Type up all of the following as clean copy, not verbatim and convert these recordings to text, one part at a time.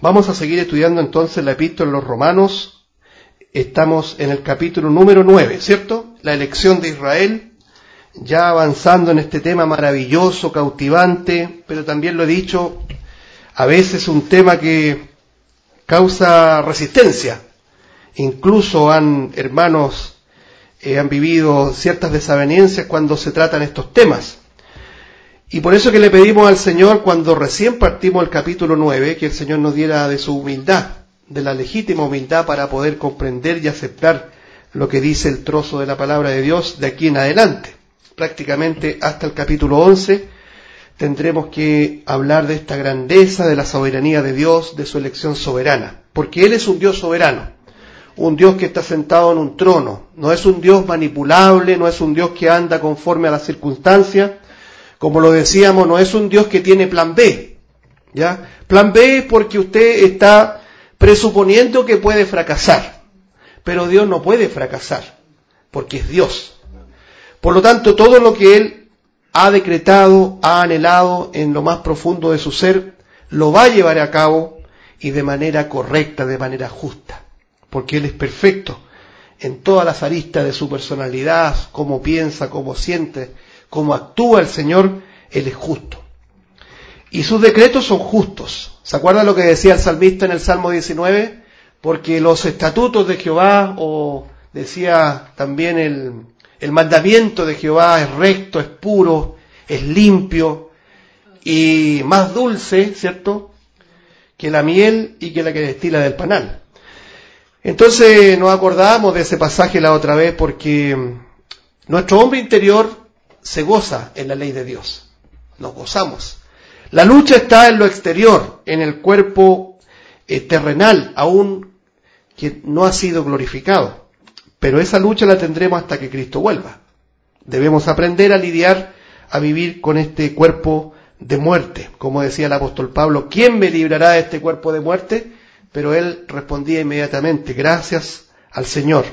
Vamos a seguir estudiando entonces la epístola a los Romanos. Estamos en el capítulo número 9, ¿cierto? La elección de Israel, ya avanzando en este tema maravilloso, cautivante, pero también lo he dicho, a veces un tema que causa resistencia. Incluso hermanos han vivido ciertas desavenencias cuando se tratan estos temas. Y por eso que le pedimos al Señor, cuando recién partimos el capítulo 9, que el Señor nos diera de su humildad, de la legítima humildad para poder comprender y aceptar lo que dice el trozo de la palabra de Dios de aquí en adelante. Prácticamente hasta el capítulo 11 tendremos que hablar de esta grandeza, de la soberanía de Dios, de su elección soberana. Porque Él es un Dios soberano, un Dios que está sentado en un trono. No es un Dios manipulable, no es un Dios que anda conforme a las circunstancias. Como lo decíamos, no es un Dios que tiene plan B, ¿ya? Plan B es porque usted está presuponiendo que puede fracasar, pero Dios no puede fracasar, porque es Dios. Por lo tanto, todo lo que Él ha decretado, ha anhelado en lo más profundo de su ser, lo va a llevar a cabo y de manera correcta, de manera justa, porque Él es perfecto en todas las aristas de su personalidad, cómo piensa, cómo siente, cómo actúa el Señor. Él es justo. Y sus decretos son justos. ¿Se acuerdan lo que decía el salmista en el Salmo 19? Porque los estatutos de Jehová, o decía también el mandamiento de Jehová, es recto, es puro, es limpio y más dulce, ¿cierto?, que la miel y que la que destila del panal. Entonces nos acordábamos de ese pasaje la otra vez porque nuestro hombre interior se goza en la ley de Dios. Nos gozamos. La lucha está en lo exterior, en el cuerpo terrenal, aún que no ha sido glorificado. Pero esa lucha la tendremos hasta que Cristo vuelva. Debemos aprender a lidiar, a vivir con este cuerpo de muerte. Como decía el apóstol Pablo, ¿quién me librará de este cuerpo de muerte? Pero él respondía inmediatamente, gracias al Señor.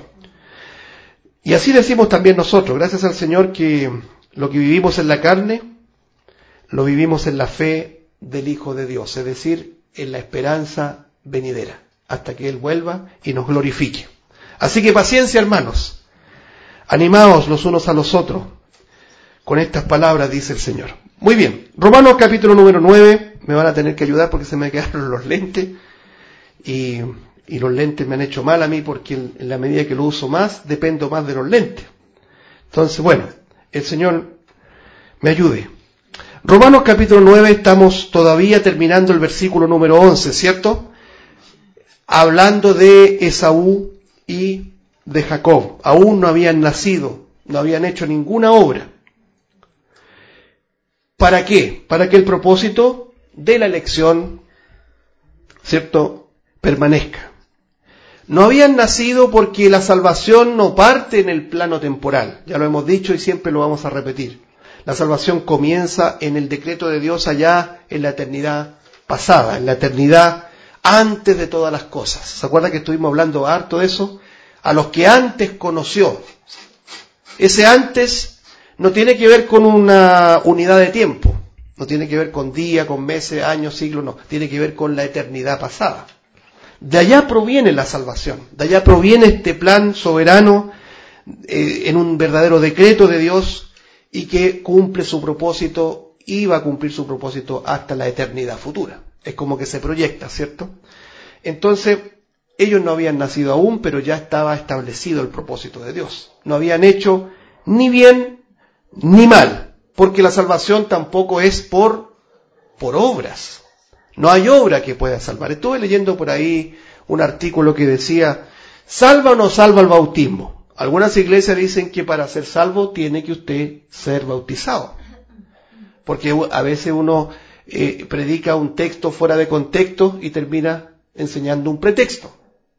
Y así decimos también nosotros, gracias al Señor que lo que vivimos en la carne, lo vivimos en la fe del Hijo de Dios, es decir, en la esperanza venidera, hasta que Él vuelva y nos glorifique. Así que paciencia, hermanos, animaos los unos a los otros, con estas palabras dice el Señor. Muy bien, Romanos capítulo número 9, me van a tener que ayudar porque se me quedaron los lentes, y los lentes me han hecho mal a mí porque en la medida que lo uso más, dependo más de los lentes. Entonces, bueno, el Señor me ayude. Romanos capítulo 9, estamos todavía terminando el versículo número 11, ¿cierto? Hablando de Esaú y de Jacob. Aún no habían nacido, no habían hecho ninguna obra. ¿Para qué? Para que el propósito de la elección, ¿cierto?, permanezca. No habían nacido porque la salvación no parte en el plano temporal. Ya lo hemos dicho y siempre lo vamos a repetir. La salvación comienza en el decreto de Dios allá en la eternidad pasada, en la eternidad antes de todas las cosas. ¿Se acuerdan que estuvimos hablando harto de eso? A los que antes conoció. Ese antes no tiene que ver con una unidad de tiempo. No tiene que ver con día, con meses, años, siglos, no. Tiene que ver con la eternidad pasada. De allá proviene la salvación, de allá proviene este plan soberano en un verdadero decreto de Dios y que cumple su propósito y va a cumplir su propósito hasta la eternidad futura. Es como que se proyecta, ¿cierto? Entonces, ellos no habían nacido aún, pero ya estaba establecido el propósito de Dios. No habían hecho ni bien ni mal, porque la salvación tampoco es por obras. No hay obra que pueda salvar. Estuve leyendo por ahí un artículo que decía, ¿salva o no salva el bautismo? Algunas iglesias dicen que para ser salvo tiene que usted ser bautizado. Porque a veces uno predica un texto fuera de contexto y termina enseñando un pretexto.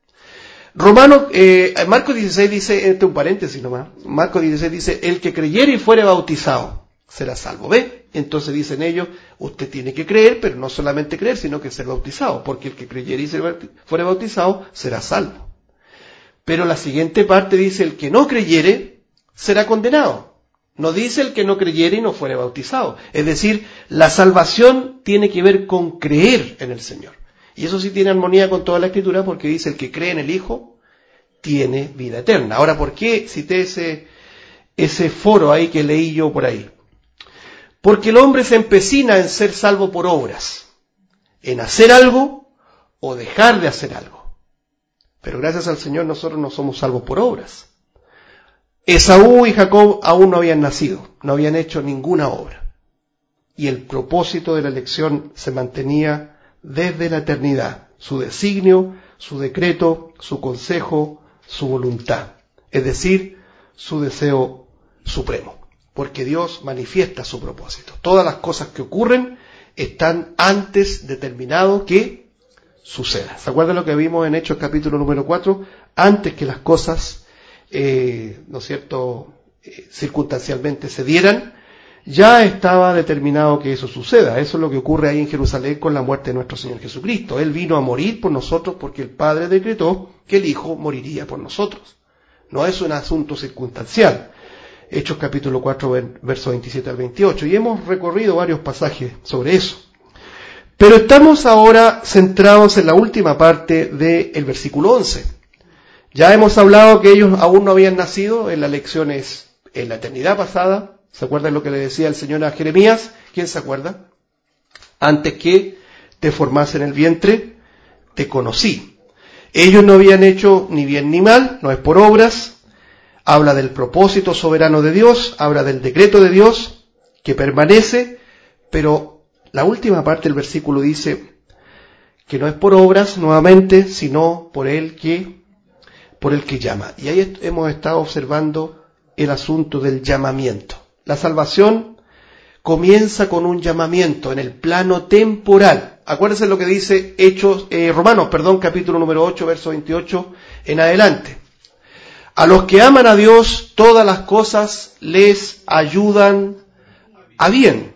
Marcos 16 dice, un paréntesis nomás, Marcos 16 dice, el que creyere y fuere bautizado será salvo. ¿Ve? Entonces dicen ellos, usted tiene que creer, pero no solamente creer, sino que ser bautizado, porque el que creyere y fuere bautizado será salvo. Pero la siguiente parte dice, el que no creyere será condenado. No dice el que no creyere y no fuere bautizado. Es decir, la salvación tiene que ver con creer en el Señor. Y eso sí tiene armonía con toda la Escritura, porque dice: el que cree en el Hijo tiene vida eterna. Ahora, ¿por qué cité ese foro ahí que leí yo por ahí? Porque el hombre se empecina en ser salvo por obras, en hacer algo o dejar de hacer algo. Pero gracias al Señor nosotros no somos salvos por obras. Esaú y Jacob aún no habían nacido, no habían hecho ninguna obra. Y el propósito de la elección se mantenía desde la eternidad: su designio, su decreto, su consejo, su voluntad. Es decir, su deseo supremo. Porque Dios manifiesta su propósito. Todas las cosas que ocurren están antes determinado que suceda. ¿Se acuerdan lo que vimos en Hechos capítulo número 4? Antes que las cosas, ¿no es cierto?, circunstancialmente se dieran, ya estaba determinado que eso suceda. Eso es lo que ocurre ahí en Jerusalén con la muerte de nuestro Señor Jesucristo. Él vino a morir por nosotros porque el Padre decretó que el Hijo moriría por nosotros. No es un asunto circunstancial. Hechos capítulo 4, versos 27 al 28. Y hemos recorrido varios pasajes sobre eso. Pero estamos ahora centrados en la última parte del versículo 11. Ya hemos hablado que ellos aún no habían nacido en las lecciones en la eternidad pasada. ¿Se acuerdan lo que le decía el Señor a Jeremías? ¿Quién se acuerda? Antes que te formase en el vientre, te conocí. Ellos no habían hecho ni bien ni mal, no es por obras. Habla del propósito soberano de Dios, habla del decreto de Dios que permanece, pero la última parte del versículo dice que no es por obras nuevamente, sino por el que llama. Y ahí hemos estado observando el asunto del llamamiento. La salvación comienza con un llamamiento en el plano temporal. Acuérdense lo que dice Romanos, capítulo número 8, verso 28 en adelante. A los que aman a Dios, todas las cosas les ayudan a bien.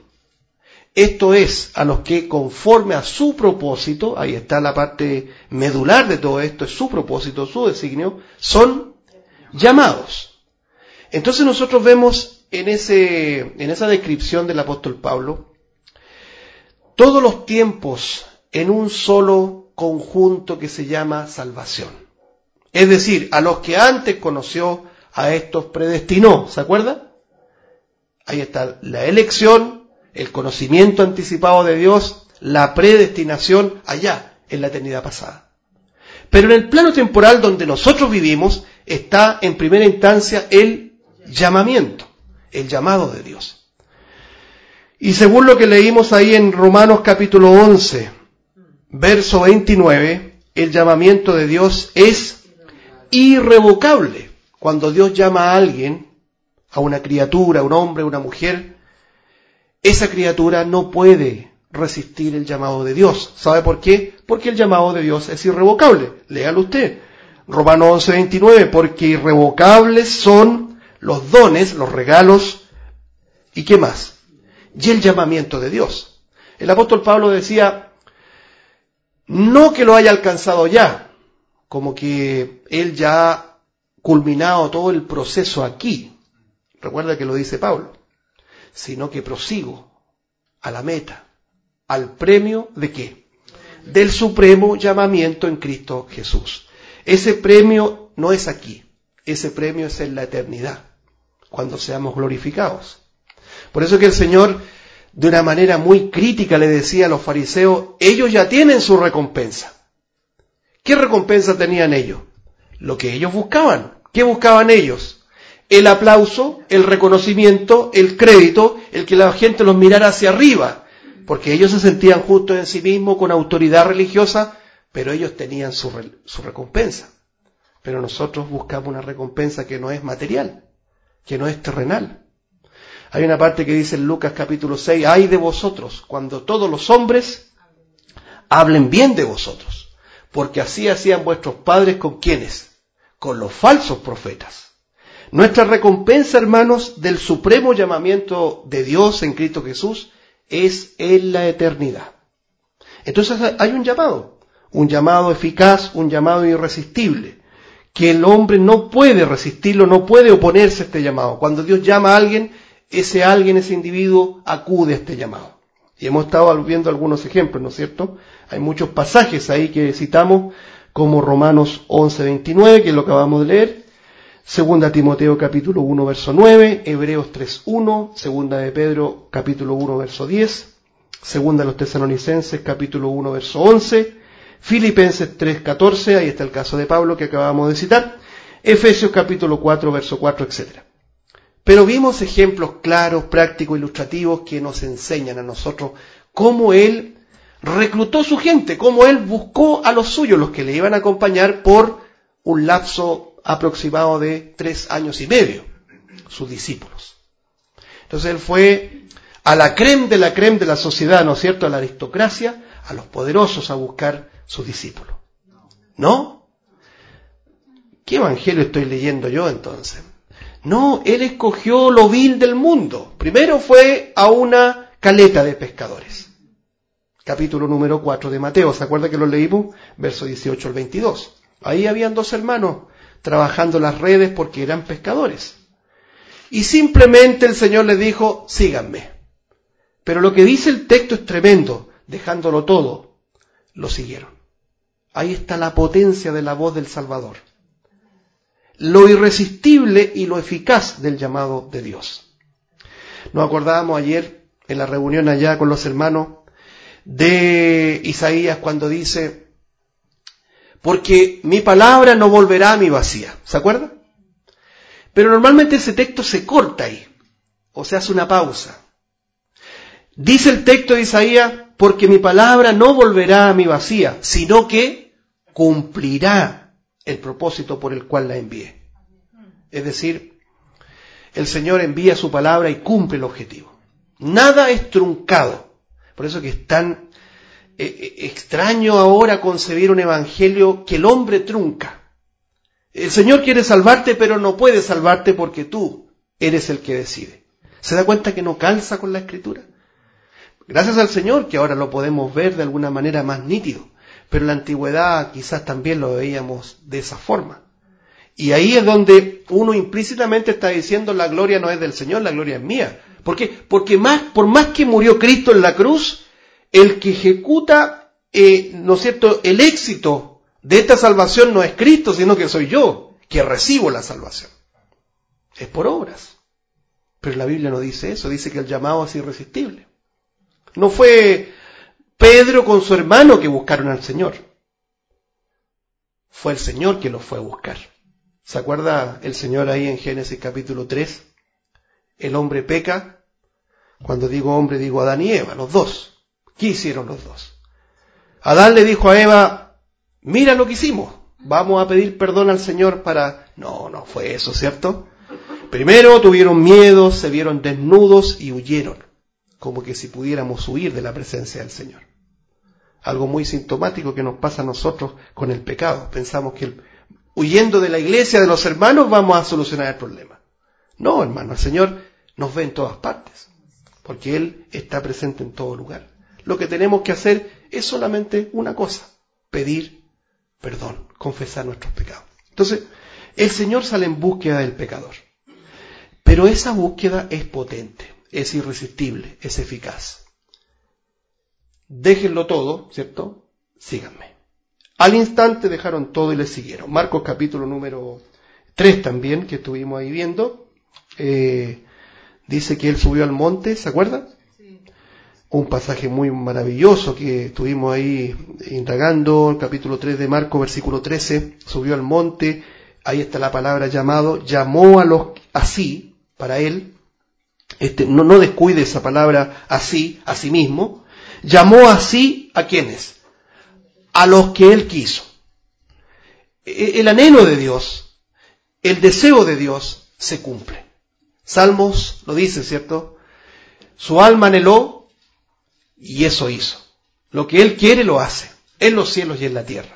Esto es, a los que conforme a su propósito, ahí está la parte medular de todo esto, es su propósito, su designio, son llamados. Entonces nosotros vemos en esa descripción del apóstol Pablo, todos los tiempos en un solo conjunto que se llama salvación. Es decir, a los que antes conoció, a estos predestinó. ¿Se acuerda? Ahí está la elección, el conocimiento anticipado de Dios, la predestinación allá, en la eternidad pasada. Pero en el plano temporal donde nosotros vivimos, está en primera instancia el llamamiento, el llamado de Dios. Y según lo que leímos ahí en Romanos capítulo 11, verso 29, el llamamiento de Dios es irrevocable. Cuando Dios llama a alguien, a una criatura, a un hombre, a una mujer, esa criatura no puede resistir el llamado de Dios. ¿Sabe por qué? Porque el llamado de Dios es irrevocable. Léalo usted. Romanos 11, 29, porque irrevocables son los dones, los regalos, ¿y qué más? Y el llamamiento de Dios. El apóstol Pablo decía, no que lo haya alcanzado ya, como que él ya ha culminado todo el proceso aquí. Recuerda que lo dice Pablo. Sino que prosigo a la meta, al premio ¿de qué? Del supremo llamamiento en Cristo Jesús. Ese premio no es aquí, ese premio es en la eternidad, cuando seamos glorificados. Por eso que el Señor, de una manera muy crítica, le decía a los fariseos, ellos ya tienen su recompensa. ¿Qué recompensa tenían ellos? Lo que ellos buscaban. ¿Qué buscaban ellos? El aplauso, el reconocimiento, el crédito, el que la gente los mirara hacia arriba, porque ellos se sentían justos en sí mismos, con autoridad religiosa, pero ellos tenían su recompensa. Pero nosotros buscamos una recompensa que no es material, que no es terrenal. Hay una parte que dice en Lucas capítulo 6, ¡ay de vosotros, cuando todos los hombres hablen bien de vosotros! Porque así hacían vuestros padres ¿con quiénes? Con los falsos profetas. Nuestra recompensa, hermanos, del supremo llamamiento de Dios en Cristo Jesús es en la eternidad. Entonces hay un llamado eficaz, un llamado irresistible, que el hombre no puede resistirlo, no puede oponerse a este llamado. Cuando Dios llama a alguien, ese individuo acude a este llamado. Y hemos estado viendo algunos ejemplos, ¿no es cierto? Hay muchos pasajes ahí que citamos, como Romanos 11:29, que lo acabamos de leer, 2 Timoteo capítulo 1, verso 9, Hebreos 3:1, 2 de Pedro capítulo 1, verso 10, 2 de los Tesalonicenses capítulo 1, verso 11, Filipenses 3:14, ahí está el caso de Pablo que acabamos de citar, Efesios capítulo 4, verso 4, etc. Pero vimos ejemplos claros, prácticos, ilustrativos que nos enseñan a nosotros cómo él reclutó su gente, cómo él buscó a los suyos, los que le iban a acompañar por un lapso aproximado de 3 años y medio, sus discípulos. Entonces él fue a la crème de la sociedad, ¿no es cierto?, a la aristocracia, a los poderosos a buscar sus discípulos. ¿No? ¿Qué evangelio estoy leyendo yo entonces? No, él escogió lo vil del mundo. Primero fue a una caleta de pescadores. Capítulo número 4 de Mateo, ¿se acuerda que lo leímos? Verso 18 al 22. Ahí habían 2 hermanos trabajando las redes porque eran pescadores. Y simplemente el Señor les dijo, síganme. Pero lo que dice el texto es tremendo, dejándolo todo, lo siguieron. Ahí está la potencia de la voz del Salvador. Lo irresistible y lo eficaz del llamado de Dios. Nos acordábamos ayer en la reunión allá con los hermanos de Isaías cuando dice, porque mi palabra no volverá a mí vacía. ¿Se acuerdan? Pero normalmente ese texto se corta ahí, o se hace una pausa. Dice el texto de Isaías, porque mi palabra no volverá a mí vacía, sino que cumplirá el propósito por el cual la envié. Es decir, el Señor envía su palabra y cumple el objetivo. Nada es truncado. Por eso que es tan extraño ahora concebir un evangelio que el hombre trunca. El Señor quiere salvarte, pero no puede salvarte porque tú eres el que decide. ¿Se da cuenta que no calza con la Escritura? Gracias al Señor que ahora lo podemos ver de alguna manera más nítido, pero en la antigüedad quizás también lo veíamos de esa forma. Y ahí es donde uno implícitamente está diciendo la gloria no es del Señor, la gloria es mía. ¿Por qué? Porque por más que murió Cristo en la cruz, el que ejecuta, ¿no es cierto?, el éxito de esta salvación no es Cristo, sino que soy yo, que recibo la salvación. Es por obras. Pero la Biblia no dice eso, dice que el llamado es irresistible. No fue Pedro con su hermano que buscaron al Señor. Fue el Señor que los fue a buscar. ¿Se acuerda el Señor ahí en Génesis capítulo 3? El hombre peca. Cuando digo hombre, digo Adán y Eva, los dos. ¿Qué hicieron los dos? Adán le dijo a Eva, mira lo que hicimos. Vamos a pedir perdón al Señor para... No fue eso, ¿cierto? Primero tuvieron miedo, se vieron desnudos y huyeron. Como que si pudiéramos huir de la presencia del Señor. Algo muy sintomático que nos pasa a nosotros con el pecado. Pensamos que huyendo de la iglesia, de los hermanos, vamos a solucionar el problema. No, hermano, el Señor nos ve en todas partes, porque Él está presente en todo lugar. Lo que tenemos que hacer es solamente una cosa, pedir perdón, confesar nuestros pecados. Entonces, el Señor sale en búsqueda del pecador, pero esa búsqueda es potente, es irresistible, es eficaz. Déjenlo todo, ¿cierto? Síganme. Al instante dejaron todo y le siguieron. Marcos capítulo número 3 también, que estuvimos ahí viendo, dice que él subió al monte, ¿se acuerda? Sí. Un pasaje muy maravilloso que estuvimos ahí indagando, capítulo 3 de Marcos, versículo 13, subió al monte, ahí está la palabra llamado, llamó a los así, para él, no descuide esa palabra así, a sí mismo, llamó así a ¿quiénes? A los que él quiso. El anhelo de Dios, el deseo de Dios se cumple. Salmos lo dice, ¿cierto? Su alma anheló y eso hizo. Lo que él quiere lo hace, en los cielos y en la tierra.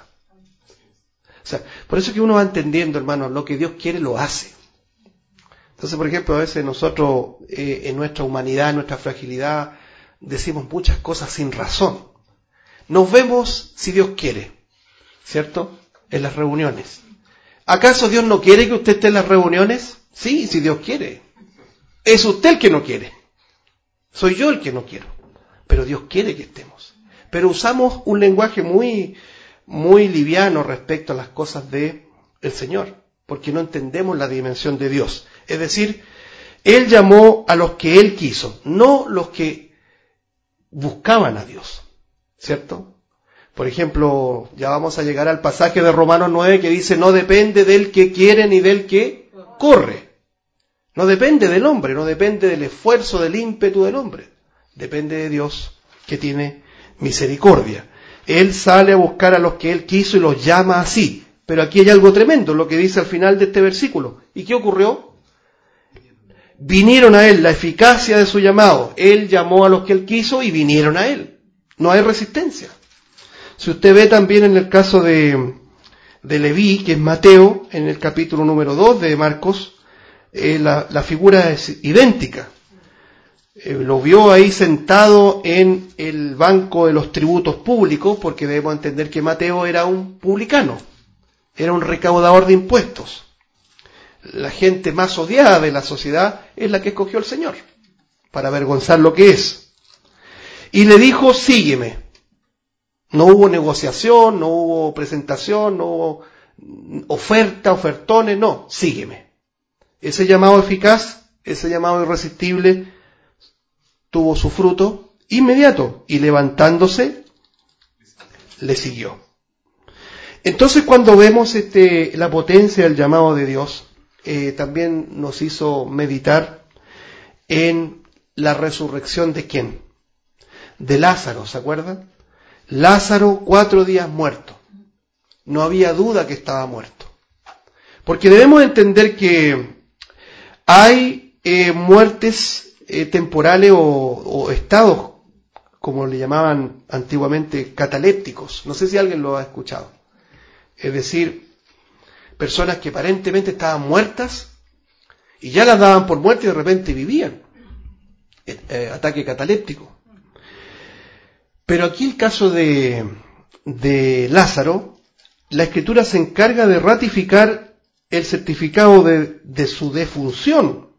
O sea, por eso que uno va entendiendo, hermano, lo que Dios quiere lo hace. Entonces, por ejemplo, a veces nosotros, en nuestra humanidad, en nuestra fragilidad, decimos muchas cosas sin razón. Nos vemos si Dios quiere, ¿cierto? En las reuniones. ¿Acaso Dios no quiere que usted esté en las reuniones? Sí, si Dios quiere. Es usted el que no quiere. Soy yo el que no quiero. pero Dios quiere que estemos. Pero usamos un lenguaje muy, muy liviano respecto a las cosas del Señor, porque no entendemos la dimensión de Dios. Es decir, Él llamó a los que Él quiso, no los que buscaban a Dios, ¿cierto? Por ejemplo, ya vamos a llegar al pasaje de Romanos 9 que dice, no depende del que quiere ni del que corre. No depende del hombre, no depende del esfuerzo, del ímpetu del hombre. Depende de Dios que tiene misericordia. Él sale a buscar a los que Él quiso y los llama así. Pero aquí hay algo tremendo, lo que dice al final de este versículo. ¿Y qué ocurrió? Vinieron a Él, la eficacia de su llamado. Él llamó a los que Él quiso y vinieron a Él. No hay resistencia. Si usted ve también en el caso de Leví, que es Mateo, en el capítulo número 2 de Marcos, la figura es idéntica. Lo vio ahí sentado en el banco de los tributos públicos, porque debemos entender que Mateo era un publicano, era un recaudador de impuestos. La gente más odiada de la sociedad es la que escogió el Señor, para avergonzar lo que es. Y le dijo, sígueme. No hubo negociación, no hubo presentación, no hubo oferta, ofertones, no, sígueme. Ese llamado eficaz, ese llamado irresistible, tuvo su fruto inmediato y levantándose, le siguió. Entonces cuando vemos la potencia del llamado de Dios, también nos hizo meditar en la resurrección de ¿quién? De Lázaro, ¿se acuerdan? Lázaro 4 días muerto. No había duda que estaba muerto. Porque debemos entender que hay muertes temporales o estados, como le llamaban antiguamente, catalépticos. No sé si alguien lo ha escuchado. Es decir, personas que aparentemente estaban muertas y ya las daban por muertas y de repente vivían. Ataque cataléptico. Pero aquí el caso de Lázaro, la Escritura se encarga de ratificar el certificado de su defunción.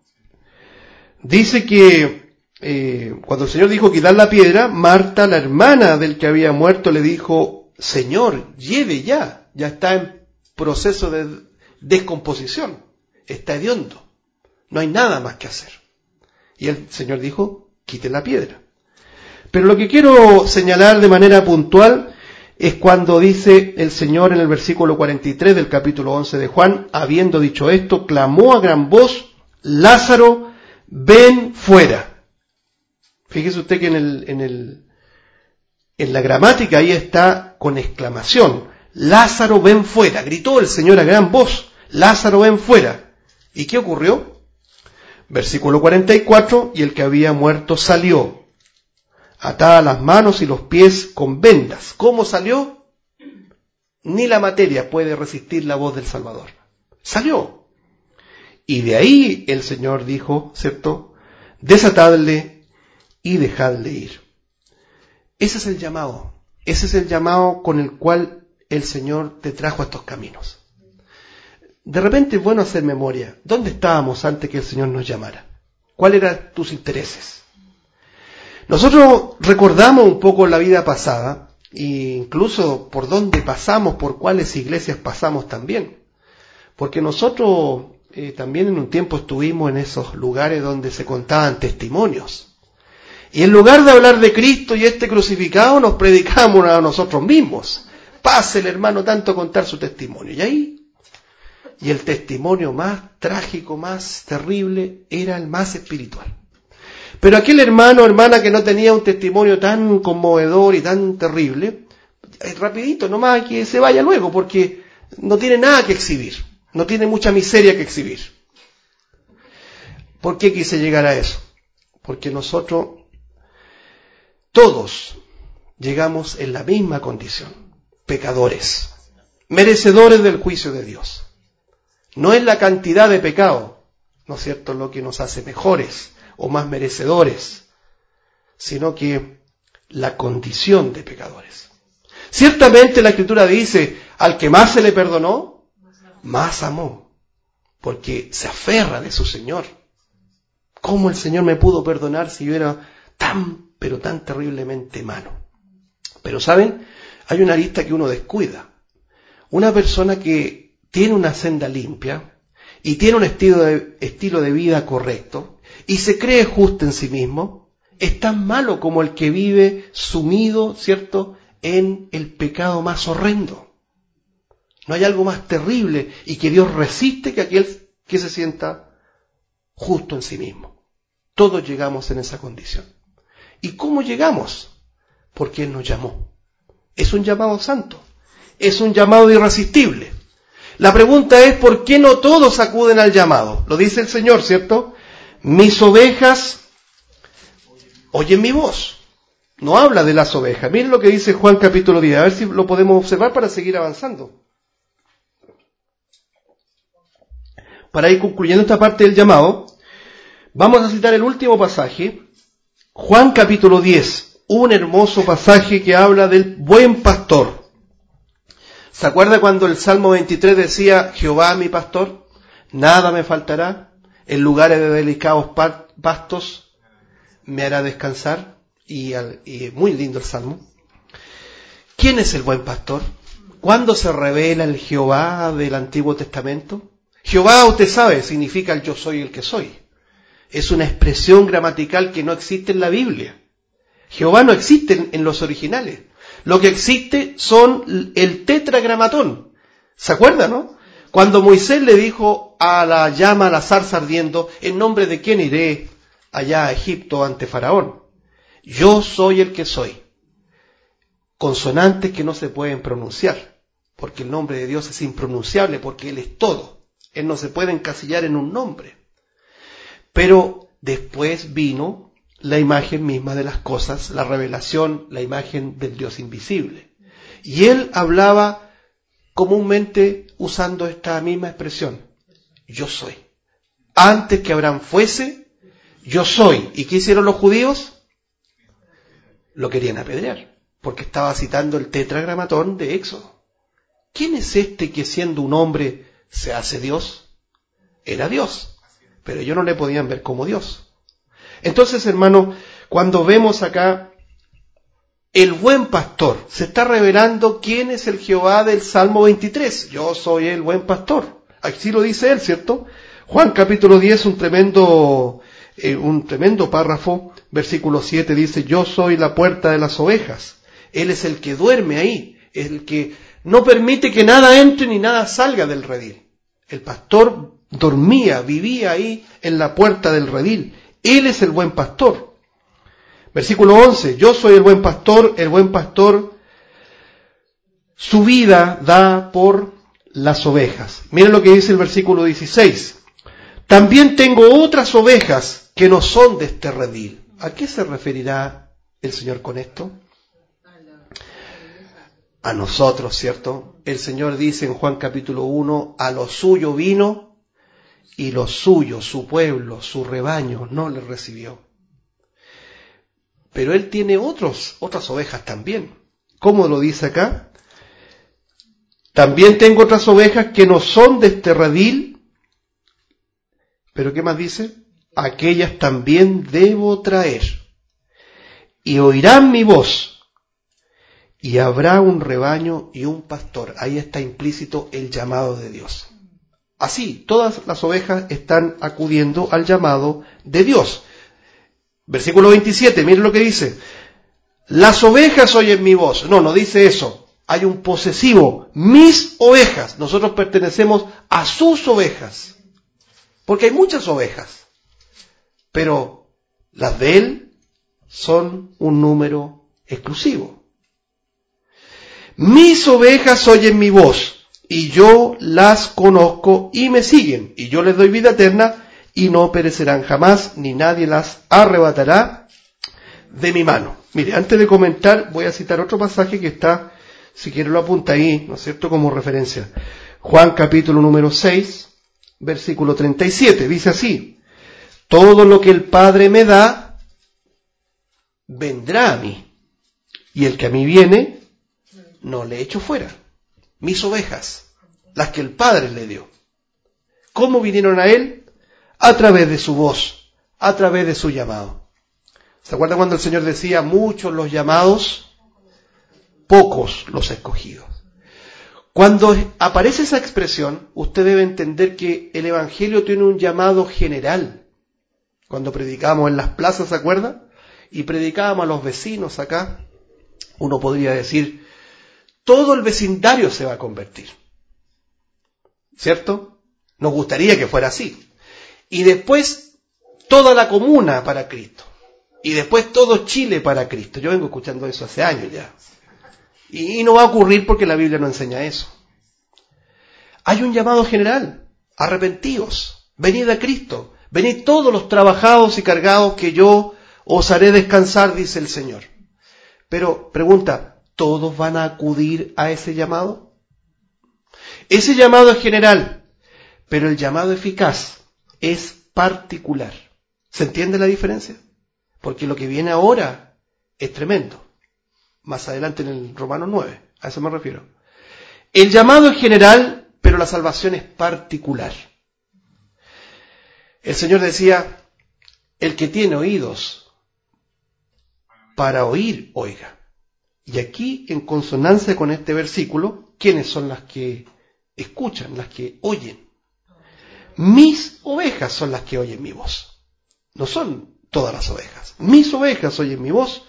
Dice que cuando el Señor dijo quitar la piedra, Marta, la hermana del que había muerto, le dijo, Señor, lleve ya está en proceso de descomposición, está hediondo, no hay nada más que hacer. Y el Señor dijo, quite la piedra. Pero lo que quiero señalar de manera puntual es cuando dice el Señor en el versículo 43 del capítulo 11 de Juan, habiendo dicho esto, clamó a gran voz, Lázaro, ven fuera. Fíjese usted que en la gramática ahí está con exclamación, Lázaro, ven fuera. Gritó el Señor a gran voz, Lázaro, ven fuera. ¿Y qué ocurrió? Versículo 44, y el que había muerto salió, atada las manos y los pies con vendas. ¿Cómo salió? Ni la materia puede resistir la voz del Salvador. Salió. Y de ahí el Señor dijo, ¿cierto? Desatadle y dejadle ir. Ese es el llamado. Ese es el llamado con el cual el Señor te trajo a estos caminos. De repente es bueno hacer memoria. ¿Dónde estábamos antes que el Señor nos llamara? ¿Cuáles eran tus intereses? Nosotros recordamos un poco la vida pasada, e incluso por dónde pasamos, por cuáles iglesias pasamos también. Porque nosotros también en un tiempo estuvimos en esos lugares donde se contaban testimonios. Y en lugar de hablar de Cristo y crucificado, nos predicamos a nosotros mismos. Pase el hermano tanto a contar su testimonio. Y el testimonio más trágico, más terrible, era el más espiritual. Pero aquel hermano o hermana que no tenía un testimonio tan conmovedor y tan terrible, rapidito, nomás que se vaya luego, porque no tiene nada que exhibir, no tiene mucha miseria que exhibir. ¿Por qué quise llegar a eso? Porque nosotros, todos, llegamos en la misma condición, pecadores, merecedores del juicio de Dios. No es la cantidad de pecado, ¿no es cierto?, lo que nos hace mejores o más merecedores, sino que la condición de pecadores. Ciertamente la Escritura dice, al que más se le perdonó, más amó, porque se aferra de su Señor. ¿Cómo el Señor me pudo perdonar si yo era tan pero tan terriblemente malo. Pero ¿saben? Hay una arista que uno descuida. Una persona que tiene una senda limpia y tiene un estilo de vida correcto y se cree justo en sí mismo, es tan malo como el que vive sumido, ¿cierto?, en el pecado más horrendo. No hay algo más terrible y que Dios resiste que aquel que se sienta justo en sí mismo. Todos llegamos en esa condición. ¿Y cómo llegamos? Porque Él nos llamó. Es un llamado santo. Es un llamado irresistible. La pregunta es, ¿por qué no todos acuden al llamado? Lo dice el Señor, ¿cierto? Mis ovejas oyen mi voz. No habla de las ovejas. Miren lo que dice Juan capítulo 10. A ver si lo podemos observar para seguir avanzando. Para ir concluyendo esta parte del llamado, vamos a citar el último pasaje. Juan capítulo 10. Un hermoso pasaje que habla del buen pastor. ¿Se acuerda cuando el Salmo 23 decía, Jehová mi pastor, nada me faltará, en lugares de delicados pastos me hará descansar? Y muy lindo el Salmo. ¿Quién es el buen pastor? ¿Cuándo se revela el Jehová del Antiguo Testamento? Jehová, usted sabe, significa el yo soy el que soy. Es una expresión gramatical que no existe en la Biblia. Jehová no existe en los originales. Lo que existe son el tetragramatón. ¿Se acuerda, no? Cuando Moisés le dijo a la llama, a la zarza ardiendo, ¿en nombre de quién iré allá a Egipto ante Faraón? Yo soy el que soy. Consonantes que no se pueden pronunciar, porque el nombre de Dios es impronunciable, porque Él es todo. Él no se puede encasillar en un nombre. Pero después vino la imagen misma de las cosas, la revelación, la imagen del Dios invisible. Y Él hablaba comúnmente usando esta misma expresión. Yo soy. Antes que Abraham fuese, yo soy. ¿Y qué hicieron los judíos? Lo querían apedrear, porque estaba citando el tetragramatón de Éxodo. ¿Quién es este que siendo un hombre se hace Dios? Era Dios, pero ellos no le podían ver como Dios. Entonces, hermano, cuando vemos acá el buen pastor, se está revelando quién es el Jehová del Salmo 23. Yo soy el buen pastor. Así lo dice él, ¿cierto? Juan capítulo 10, un tremendo párrafo, versículo 7 dice, yo soy la puerta de las ovejas. Él es el que duerme ahí, el que no permite que nada entre ni nada salga del redil. El pastor dormía, vivía ahí en la puerta del redil. Él es el buen pastor. Versículo 11, yo soy el buen pastor su vida da por las ovejas. Miren lo que dice el versículo 16. También tengo otras ovejas que no son de este redil. ¿A qué se referirá el Señor con esto? A nosotros, ¿cierto? El Señor dice en Juan capítulo 1, a lo suyo vino y lo suyo, su pueblo, su rebaño, no le recibió. Pero Él tiene otras ovejas también. ¿Cómo lo dice acá? También tengo otras ovejas que no son de este redil. ¿Pero qué más dice? Aquellas también debo traer. Y oirán mi voz. Y habrá un rebaño y un pastor. Ahí está implícito el llamado de Dios. Así, todas las ovejas están acudiendo al llamado de Dios. Versículo 27, miren lo que dice. Las ovejas oyen mi voz. No dice eso. Hay un posesivo. Mis ovejas. Nosotros pertenecemos a sus ovejas. Porque hay muchas ovejas. Pero las de Él son un número exclusivo. Mis ovejas oyen mi voz. Y yo las conozco y me siguen. Y yo les doy vida eterna y no perecerán jamás, ni nadie las arrebatará de mi mano. Mire, antes de comentar, voy a citar otro pasaje que está, si quiere lo apunta ahí, ¿no es cierto?, como referencia. Juan capítulo número 6, versículo 37, dice así, todo lo que el Padre me da, vendrá a mí, y el que a mí viene, no le echo fuera. Mis ovejas, las que el Padre le dio. ¿Cómo vinieron a Él? A través de su voz, a través de su llamado. ¿Se acuerdan cuando el Señor decía, muchos los llamados, pocos los escogidos? Cuando aparece esa expresión, usted debe entender que el Evangelio tiene un llamado general. Cuando predicábamos en las plazas, ¿se acuerda? Y predicábamos a los vecinos acá, uno podría decir, todo el vecindario se va a convertir. ¿Cierto? Nos gustaría que fuera así. Y después, toda la comuna para Cristo. Y después todo Chile para Cristo. Yo vengo escuchando eso hace años ya. Y no va a ocurrir porque la Biblia no enseña eso. Hay un llamado general. Arrepentíos. Venid a Cristo. Venid todos los trabajados y cargados que yo os haré descansar, dice el Señor. Pero, pregunta, ¿todos van a acudir a ese llamado? Ese llamado es general, pero el llamado eficaz es particular. ¿Se entiende la diferencia? Porque lo que viene ahora es tremendo. Más adelante en el Romanos 9, a eso me refiero. El llamado es general, pero la salvación es particular. El Señor decía, el que tiene oídos para oír, oiga. Y aquí, en consonancia con este versículo, ¿quiénes son las que escuchan, las que oyen? Mis ovejas son las que oyen mi voz. No son todas las ovejas. Mis ovejas oyen mi voz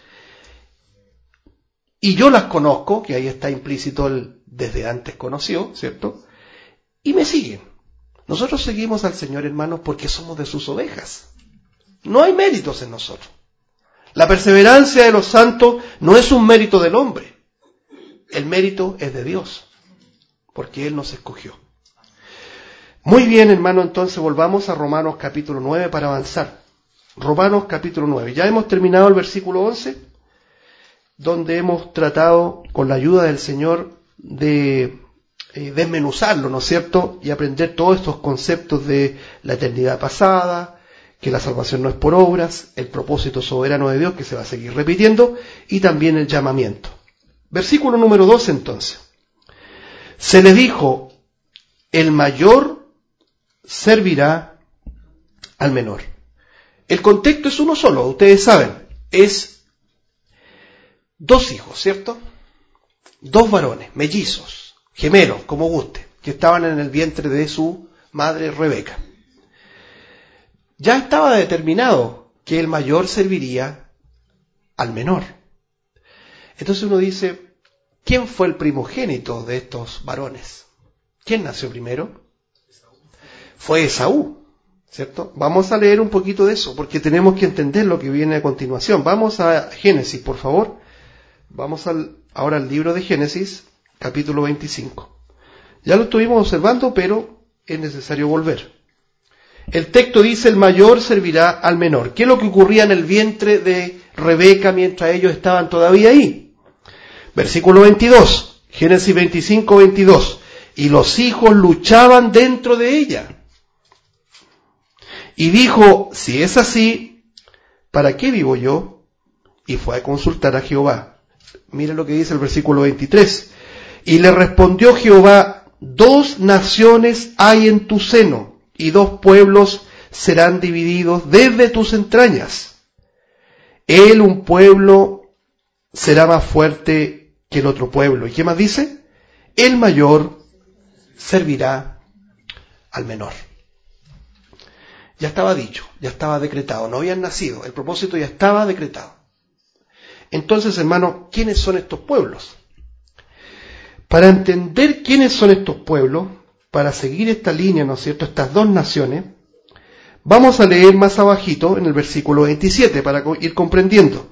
y yo las conozco, que ahí está implícito el desde antes conoció, ¿cierto? Y me siguen. Nosotros seguimos al Señor, hermanos, porque somos de sus ovejas. No hay méritos en nosotros. La perseverancia de los santos no es un mérito del hombre. El mérito es de Dios, porque Él nos escogió. Muy bien, hermano, entonces volvamos a Romanos capítulo 9 para avanzar. Romanos capítulo 9. Ya hemos terminado el versículo 11, donde hemos tratado, con la ayuda del Señor, de desmenuzarlo, ¿no es cierto? Y aprender todos estos conceptos de la eternidad pasada, que la salvación no es por obras, el propósito soberano de Dios, que se va a seguir repitiendo, y también el llamamiento. Versículo número 12, entonces. Se le dijo, el mayor servirá al menor. El contexto es uno solo, ustedes saben, es dos hijos, ¿cierto? Dos varones, mellizos, gemelos, como guste, que estaban en el vientre de su madre Rebeca. Ya estaba determinado que el mayor serviría al menor. Entonces uno dice, ¿quién fue el primogénito de estos varones? ¿Quién nació primero? Fue Esaú, ¿cierto? Vamos a leer un poquito de eso, porque tenemos que entender lo que viene a continuación. Vamos a Génesis, por favor. Vamos ahora al libro de Génesis, capítulo 25. Ya lo estuvimos observando, pero es necesario volver. El texto dice, el mayor servirá al menor. ¿Qué es lo que ocurría en el vientre de Rebeca mientras ellos estaban todavía ahí? Versículo 22, Génesis 25, 22. Y los hijos luchaban dentro de ella. Y dijo, si es así, ¿para qué vivo yo? Y fue a consultar a Jehová. Mire lo que dice el versículo 23. Y le respondió Jehová, 2 naciones hay en tu seno, y 2 pueblos serán divididos desde tus entrañas. Él, un pueblo, será más fuerte que el otro pueblo. ¿Y qué más dice? El mayor servirá al menor. Ya estaba dicho, ya estaba decretado, no habían nacido, el propósito ya estaba decretado. Entonces, hermano, ¿quiénes son estos pueblos? Para entender quiénes son estos pueblos, para seguir esta línea, ¿no es cierto?, estas 2 naciones, vamos a leer más abajito en el versículo 27 para ir comprendiendo.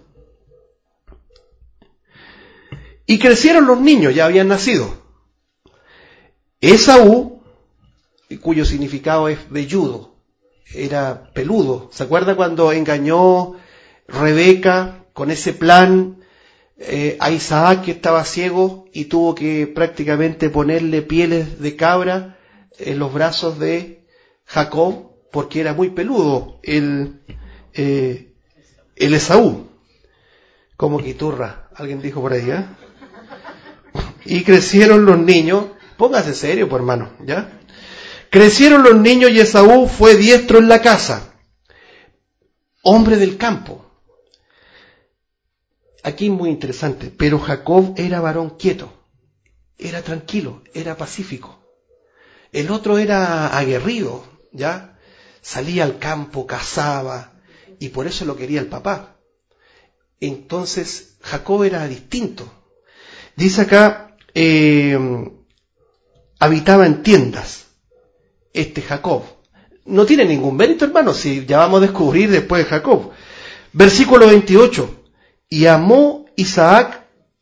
Y crecieron los niños, ya habían nacido. Esaú, cuyo significado es velludo, era peludo. ¿Se acuerda cuando engañó Rebeca con ese plan a Isaac, que estaba ciego, y tuvo que prácticamente ponerle pieles de cabra en los brazos de Jacob, porque era muy peludo el Esaú? Como quiturra, alguien dijo por ahí, ¿eh? Y crecieron los niños, póngase serio, pues, hermano, ¿ya? Crecieron los niños y Esaú fue diestro en la casa, hombre del campo. aquí es muy interesante, pero Jacob era varón quieto, era tranquilo, era pacífico. El otro era aguerrido, ¿ya? Salía al campo, cazaba, y por eso lo quería el papá. Entonces, Jacob era distinto. Dice acá, habitaba en tiendas, Jacob. No tiene ningún mérito, hermano, si ya vamos a descubrir después de Jacob. Versículo 28. Y amó Isaac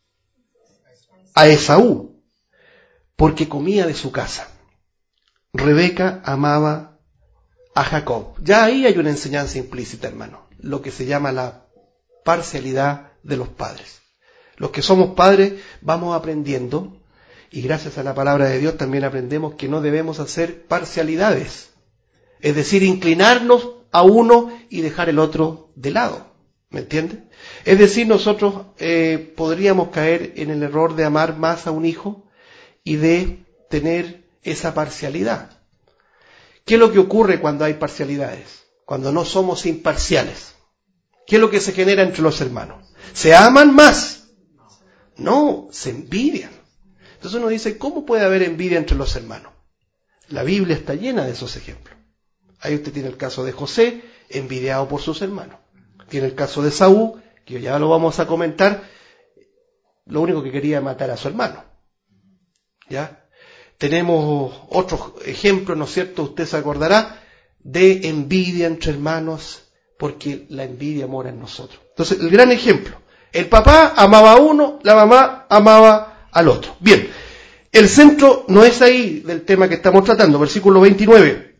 a Esaú, porque comía de su casa. Rebeca amaba a Jacob. Ya ahí hay una enseñanza implícita, hermano, lo que se llama la parcialidad de los padres. Los que somos padres vamos aprendiendo, y gracias a la palabra de Dios también aprendemos que no debemos hacer parcialidades, es decir, inclinarnos a uno y dejar el otro de lado, ¿me entiendes? Es decir, nosotros podríamos caer en el error de amar más a un hijo y de tener esa parcialidad. ¿Qué es lo que ocurre cuando hay parcialidades? Cuando no somos imparciales. ¿Qué es lo que se genera entre los hermanos? ¿Se aman más? No, se envidian. Entonces uno dice, ¿cómo puede haber envidia entre los hermanos? La Biblia está llena de esos ejemplos. Ahí usted tiene el caso de José, envidiado por sus hermanos. Tiene el caso de Saúl, que ya lo vamos a comentar, lo único que quería matar a su hermano. ¿Ya? Tenemos otros ejemplos, ¿no es cierto? Usted se acordará de envidia entre hermanos, porque la envidia mora en nosotros. Entonces, el gran ejemplo. El papá amaba a uno, la mamá amaba al otro. Bien, el centro no es ahí del tema que estamos tratando. Versículo 29.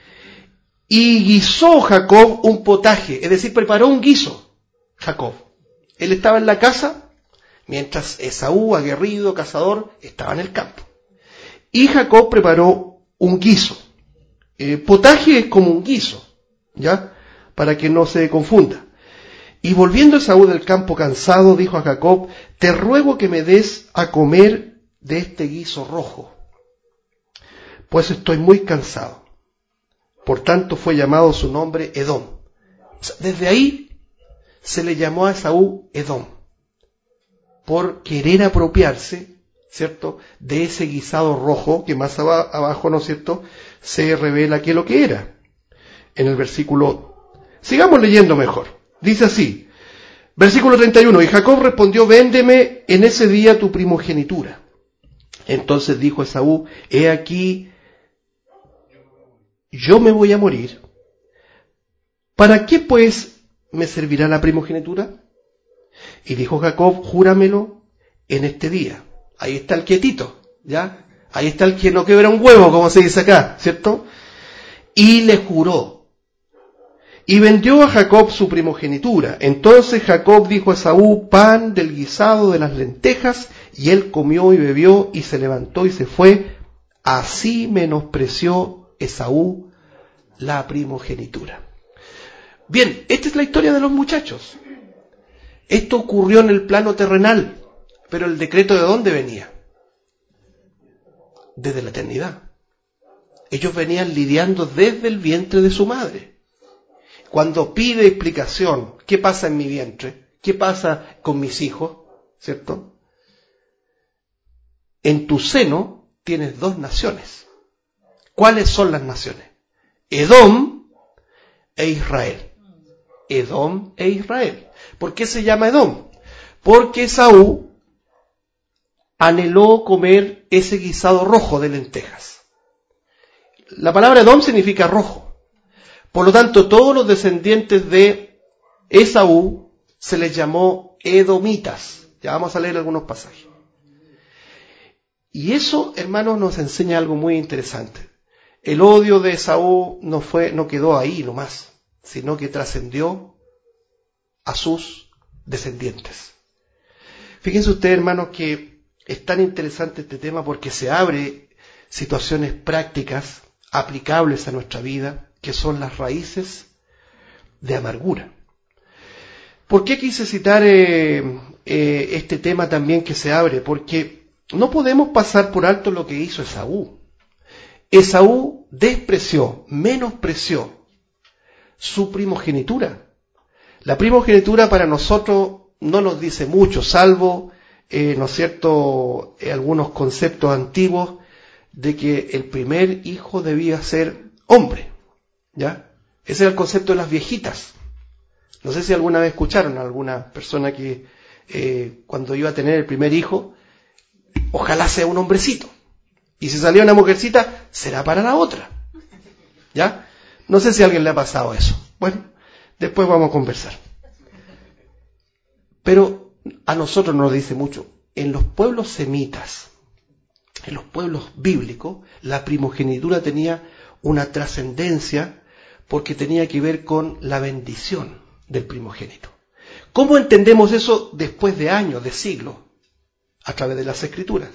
Y guisó Jacob un potaje, es decir, preparó un guiso. Jacob. Él estaba en la casa, mientras Esaú, aguerrido, cazador, estaba en el campo. Y Jacob preparó un guiso. Potaje es como un guiso, ¿ya? Para que no se confunda. Y volviendo Esaú del campo cansado, dijo a Jacob, te ruego que me des a comer de este guiso rojo, pues estoy muy cansado. Por tanto fue llamado su nombre Edom. O sea, desde ahí se le llamó a Esaú Edom, por querer apropiarse, ¿cierto?, de ese guisado rojo que más abajo, ¿no es cierto?, se revela que lo que era. En el versículo, sigamos leyendo mejor. Dice así, versículo 31, y Jacob respondió, véndeme en ese día tu primogenitura. Entonces dijo Esaú, he aquí, yo me voy a morir. ¿Para qué pues me servirá la primogenitura? Y dijo Jacob, júramelo en este día. Ahí está el quietito, ¿ya? Ahí está el que no quebra un huevo, como se dice acá, ¿cierto? Y le juró. Y vendió a Jacob su primogenitura. Entonces Jacob dijo a Esaú, pan del guisado de las lentejas, y él comió y bebió, y se levantó y se fue. Así menospreció Esaú la primogenitura. Bien, esta es la historia de los muchachos. Esto ocurrió en el plano terrenal, pero el decreto ¿de dónde venía? Desde la eternidad. Ellos venían lidiando desde el vientre de su madre. Cuando pide explicación, ¿qué pasa en mi vientre? ¿Qué pasa con mis hijos? ¿Cierto? En tu seno tienes dos naciones. ¿Cuáles son las naciones? Edom e Israel. Edom e Israel. ¿Por qué se llama Edom? Porque Esaú anheló comer ese guisado rojo de lentejas. La palabra Edom significa rojo. Por lo tanto, todos los descendientes de Esaú se les llamó edomitas. Ya vamos a leer algunos pasajes. Y eso, hermanos, nos enseña algo muy interesante. El odio de Esaú no quedó ahí nomás, sino que trascendió a sus descendientes. Fíjense ustedes, hermanos, que es tan interesante este tema porque se abre situaciones prácticas aplicables a nuestra vida, que son las raíces de amargura. ¿Por qué quise citar este tema también que se abre? Porque no podemos pasar por alto lo que hizo Esaú. Esaú despreció, menospreció su primogenitura. La primogenitura para nosotros no nos dice mucho, salvo, ¿no es cierto?, algunos conceptos antiguos de que el primer hijo debía ser hombre, ¿ya? Ese era el concepto de las viejitas. No sé si alguna vez escucharon a alguna persona que cuando iba a tener el primer hijo, ojalá sea un hombrecito. Y si salía una mujercita, será para la otra. ¿Ya? No sé si a alguien le ha pasado eso. Bueno, después vamos a conversar. Pero a nosotros nos dice mucho. En los pueblos semitas, en los pueblos bíblicos, la primogenitura tenía una trascendencia porque tenía que ver con la bendición del primogénito. ¿Cómo entendemos eso después de años, de siglos? A través de las Escrituras.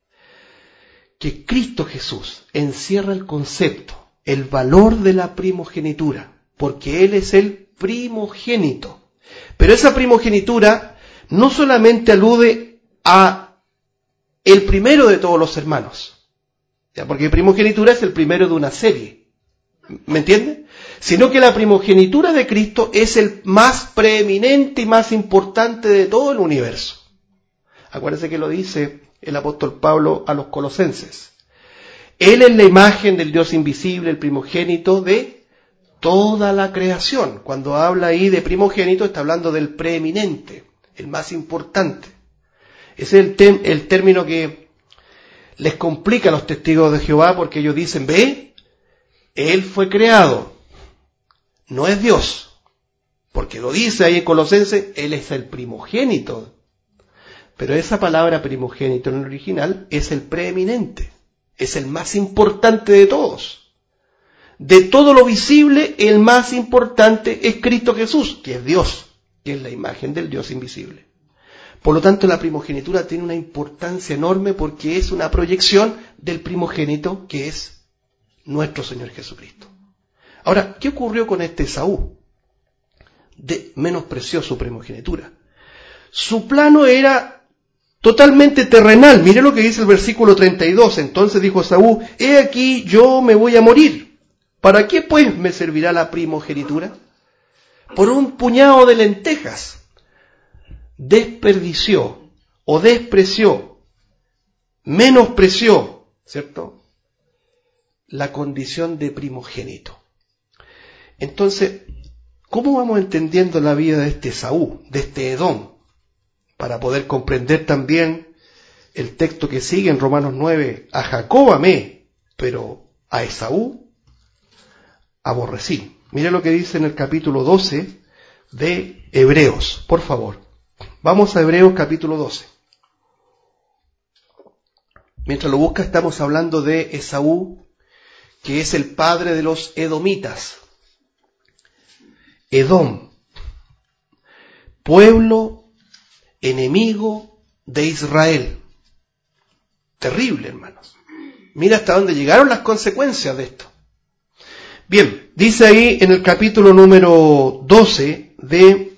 Que Cristo Jesús encierra el concepto, el valor de la primogenitura, porque Él es el primogénito. Pero esa primogenitura no solamente alude a el primero de todos los hermanos, ¿ya? Porque primogenitura es el primero de una serie, ¿me entiende? Sino que la primogenitura de Cristo es el más preeminente y más importante de todo el universo. Acuérdense que lo dice el apóstol Pablo a los colosenses. Él es la imagen del Dios invisible, el primogénito de toda la creación. Cuando habla ahí de primogénito, está hablando del preeminente, el más importante. Ese es el término que les complica a los testigos de Jehová, porque ellos dicen, ve, Él fue creado, no es Dios. Porque lo dice ahí en Colosenses, Él es el primogénito. Pero esa palabra primogénito en el original es el preeminente, es el más importante de todos. De todo lo visible, el más importante es Cristo Jesús, que es Dios, que es la imagen del Dios invisible. Por lo tanto, la primogenitura tiene una importancia enorme porque es una proyección del primogénito que es nuestro Señor Jesucristo. Ahora, ¿qué ocurrió con este Esaú? Menospreció su primogenitura. Su plano era totalmente terrenal. Mire lo que dice el versículo 32. Entonces dijo Esaú, he aquí yo me voy a morir. ¿Para qué pues me servirá la primogenitura? Por un puñado de lentejas. Desperdició o despreció, menospreció, ¿cierto?, la condición de primogénito. Entonces, ¿cómo vamos entendiendo la vida de este Esaú, de este Edom? Para poder comprender también el texto que sigue en Romanos 9, a Jacob amé, pero a Esaú aborrecí. Mire lo que dice en el capítulo 12 de Hebreos, por favor. Vamos a Hebreos capítulo 12. Mientras lo busca, estamos hablando de Esaú, que es el padre de los edomitas. Edom, pueblo enemigo de Israel. Terrible, hermanos. Mira hasta dónde llegaron las consecuencias de esto. Bien, dice ahí en el capítulo número 12 de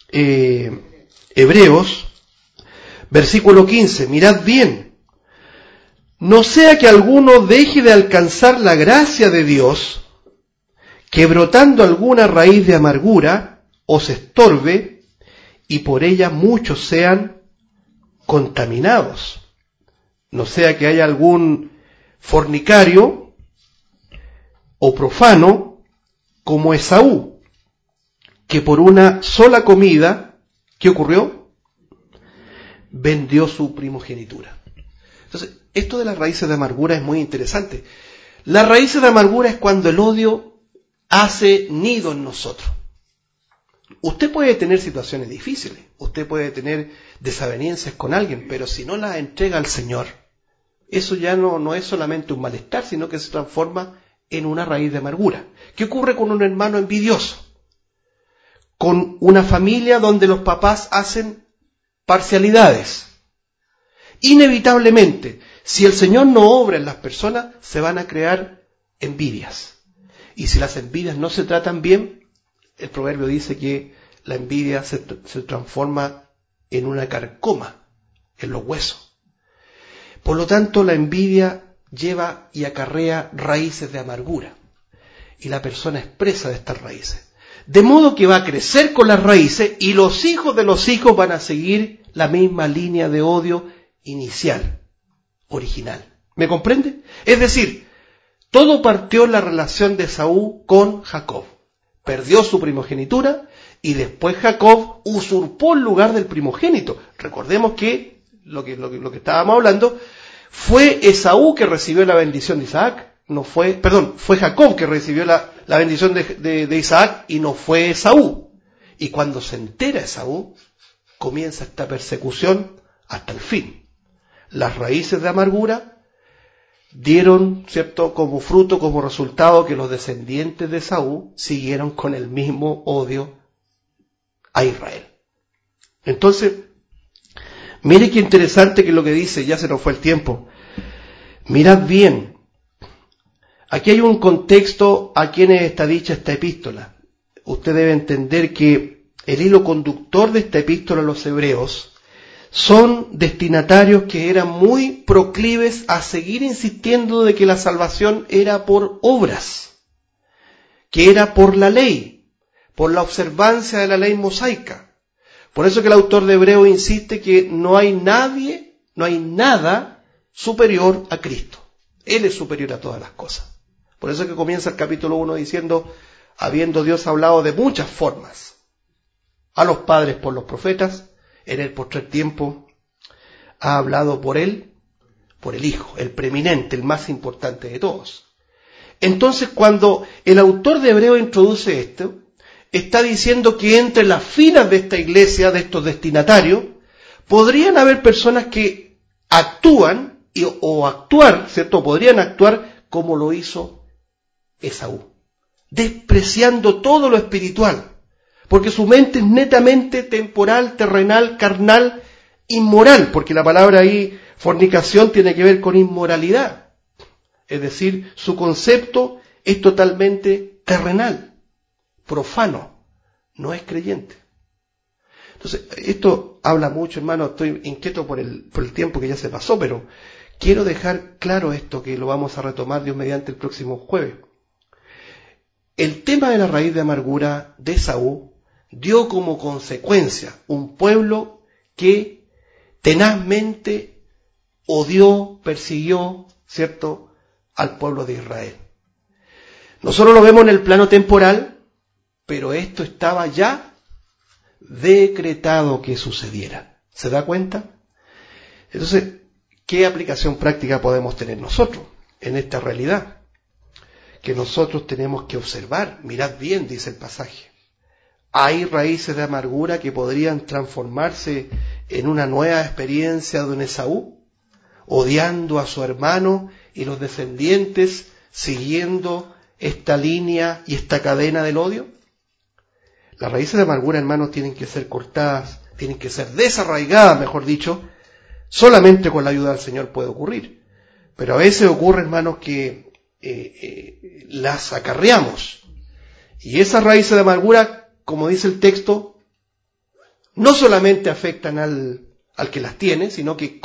Hebreos, versículo 15, mirad bien, no sea que alguno deje de alcanzar la gracia de Dios, que brotando alguna raíz de amargura os estorbe, y por ella muchos sean contaminados. No sea que haya algún fornicario o profano como Esaú, que por una sola comida, ¿qué ocurrió? Vendió su primogenitura. Entonces, esto de las raíces de amargura es muy interesante. Las raíces de amargura es cuando el odio hace nido en nosotros. Usted puede tener situaciones difíciles, usted puede tener desavenencias con alguien, pero si no las entrega al Señor, eso ya no es solamente un malestar, sino que se transforma en una raíz de amargura. ¿Qué ocurre con un hermano envidioso? Con una familia donde los papás hacen parcialidades. Inevitablemente, si el Señor no obra en las personas, se van a crear envidias. Y si las envidias no se tratan bien, el proverbio dice que la envidia se transforma en una carcoma en los huesos. Por lo tanto, la envidia lleva y acarrea raíces de amargura. Y la persona es presa de estas raíces. De modo que va a crecer con las raíces y los hijos de los hijos van a seguir la misma línea de odio inicial, original. ¿Me comprende? Es decir, todo partió en la relación de Esaú con Jacob. Perdió su primogenitura y después Jacob usurpó el lugar del primogénito. Recordemos que lo que estábamos hablando fue Esaú que recibió la bendición de Isaac. Fue Jacob que recibió la bendición de Isaac y no fue Esaú. Y cuando se entera Esaú, comienza esta persecución hasta el fin. Las raíces de amargura dieron, ¿cierto?, como fruto, como resultado, que los descendientes de Esaú siguieron con el mismo odio a Israel. Entonces, mire qué interesante que lo que dice, ya se nos fue el tiempo. Mirad bien, aquí hay un contexto a quienes está dicha esta epístola. Usted debe entender que el hilo conductor de esta epístola a los hebreos son destinatarios que eran muy proclives a seguir insistiendo de que la salvación era por obras, que era por la ley, por la observancia de la ley mosaica. Por eso que el autor de Hebreo insiste que no hay nada superior a Cristo. Él es superior a todas las cosas. Por eso que comienza el capítulo 1 diciendo, habiendo Dios hablado de muchas formas a los padres por los profetas, en el postrer tiempo ha hablado por él, por el Hijo, el preeminente, el más importante de todos. Entonces, cuando el autor de Hebreo introduce esto, está diciendo que entre las filas de esta iglesia, de estos destinatarios, podrían haber personas que actúan ¿cierto? Podrían actuar como lo hizo Esaú, despreciando todo lo espiritual, porque su mente es netamente temporal, terrenal, carnal, inmoral, porque la palabra ahí, fornicación, tiene que ver con inmoralidad. Es decir, su concepto es totalmente terrenal, profano, no es creyente. Entonces, esto habla mucho, hermano, estoy inquieto por el tiempo que ya se pasó, pero quiero dejar claro esto, que lo vamos a retomar Dios mediante el próximo jueves. El tema de la raíz de amargura de Esaú dio como consecuencia un pueblo que tenazmente odió, persiguió, ¿cierto?, al pueblo de Israel. Nosotros lo vemos en el plano temporal, pero esto estaba ya decretado que sucediera. ¿Se da cuenta? Entonces, ¿qué aplicación práctica podemos tener nosotros en esta realidad? Que nosotros tenemos que observar. Mirad bien, dice el pasaje. Hay raíces de amargura que podrían transformarse en una nueva experiencia de un Esaú, odiando a su hermano y los descendientes siguiendo esta línea y esta cadena del odio. Las raíces de amargura, hermanos, tienen que ser cortadas, tienen que ser desarraigadas, mejor dicho. Solamente con la ayuda del Señor puede ocurrir. Pero a veces ocurre, hermanos, que las acarreamos. Y esas raíces de amargura, como dice el texto, no solamente afectan al que las tiene, sino que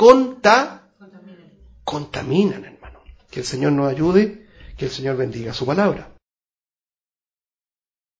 contaminan, hermano. Que el Señor nos ayude, que el Señor bendiga su palabra.